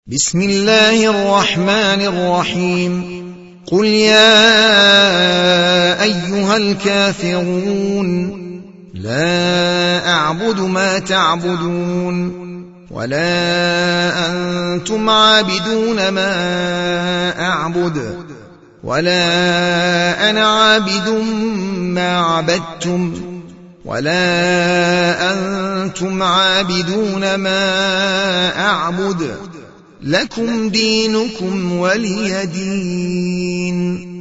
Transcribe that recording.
بسم الله الرحمن الرحيم قل يا أيها الكافرون لا أعبد ما تعبدون ولا أنتم عابدون ما أعبد ولا أنا عابد ما عبدتم ولا أنتم عابدون ما أعبد لكم دينكم ولي دين.